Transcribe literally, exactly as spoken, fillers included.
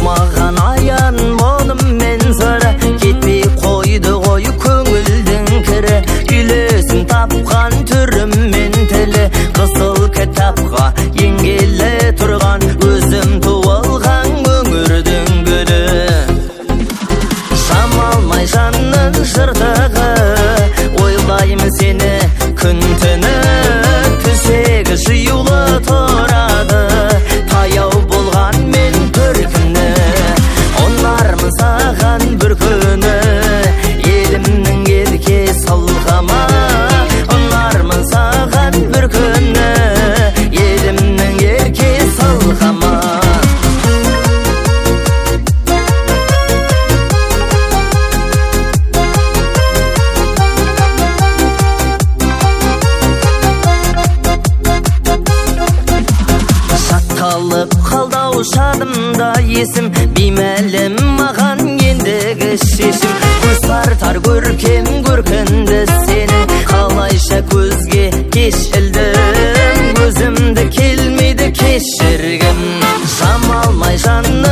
маған аян болым мен сыры, кетпей қойды ғой көңілдің кірі. Үйлесім тапқан түрім мен тілі, қызыл кітапқа енгелі тұрған, өзім туылған өңірдің гүлі. Шамалмай жанның жыртығы, ойлаймын сені күн түні. Төсегі жиюлы тұрады, таяу болған мен бір күні. Ұнармын саған бір күні, елімнің ерке салғама. Ұнармын саған бір күні, елімнің ерке салғама. Қалып қалдау шадымда есім, беймәлім маған ендігі шешім. Көз тартар көркем көркінді сені, қалайша көзге кешілдім. Өзімді келмейді кешіргім, шамалмай жанны